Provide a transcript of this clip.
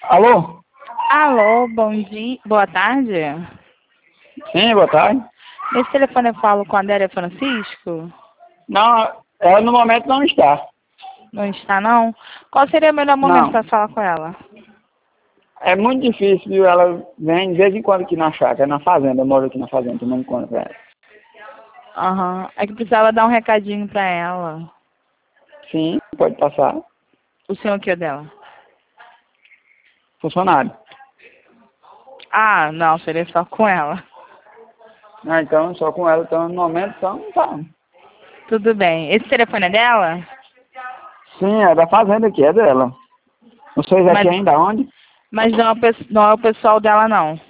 Alô? Alô, bom dia, boa tarde. Sim, boa tarde. Nesse telefone eu falo com a Adélia Francisco? Não, ela no momento não está. Não está, não? Qual seria o melhor momento Não. para falar com ela? É muito difícil, viu? Ela vem de vez em quando aqui na chácara, na fazenda. Eu moro aqui na fazenda, tomando conta pra ela. Aham. É que precisava dar um recadinho para ela. Sim, pode passar. O senhor que é dela? Funcionário. Ah, não, seria só com ela. Ah, então, só com ela, então, no momento, então, tá. Tudo bem. Esse telefone é dela? Sim, é da fazenda aqui, é dela. Não sei Mas, aqui ainda onde. mas não é o pessoal dela, não.